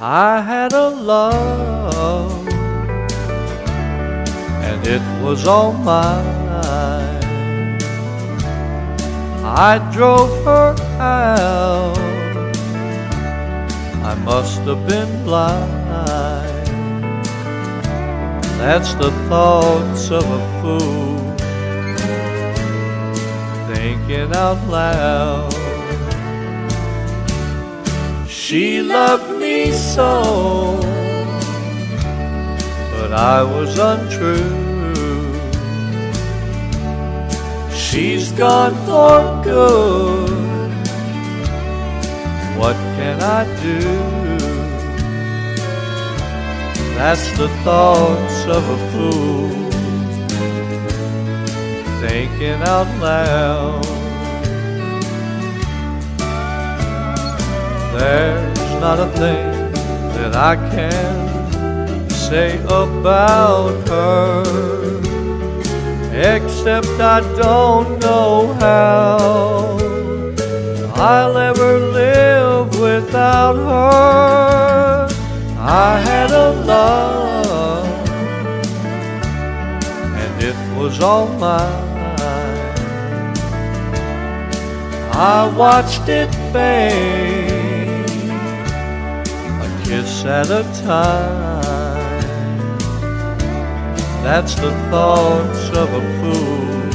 I had a love, and it was all mine. I drove her out, I must have been blind. That's the thoughts of a fool, thinking out loud. She loved me so, but I was untrue. She's gone for good, what can I do? That's the thoughts of a fool, thinking out loud. There's not a thing that I can say about her, except I don't know how I'll ever live without her. I had a love, and it was all mine. I watched it fade, kiss at a time. That's the thoughts of a fool,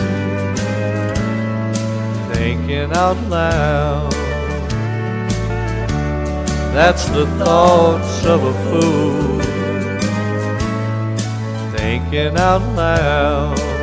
thinking out loud. That's the thoughts of a fool, thinking out loud.